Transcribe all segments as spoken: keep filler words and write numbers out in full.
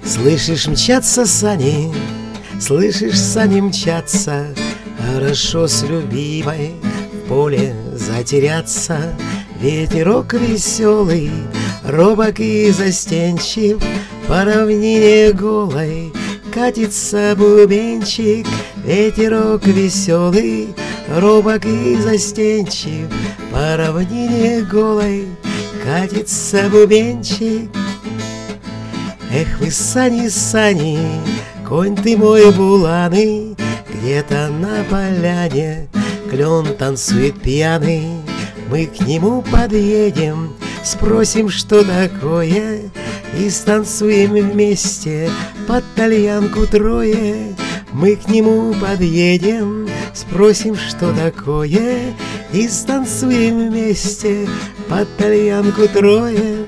Слышишь, мчатся сани, слышишь, сани мчатся, хорошо с любимой в поле затеряться. Ветерок веселый, робок и застенчив, по равнине голой катится бубенчик. Ветерок веселый, робок и застенчив, по равнине голой катится бубенчик. Эх вы, сани, сани, конь ты мой буланый, где-то на поляне клен танцует пьяный. Мы к нему подъедем, спросим, что такое, и станцуем вместе под тальянку трое. Мы к нему подъедем, спросим, что такое, и станцуем вместе под тальянку трое.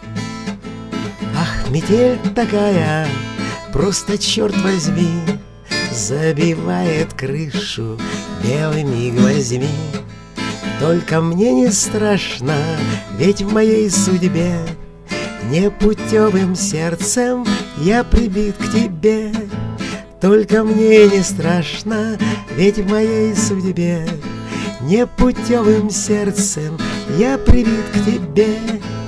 Ах, метель такая, просто черт возьми, забивает крышу белыми гвоздьми. Только мне не страшно, ведь в моей судьбе непутевым сердцем я прибит к тебе. Только мне не страшно, ведь в моей судьбе непутевым сердцем я прибит к тебе.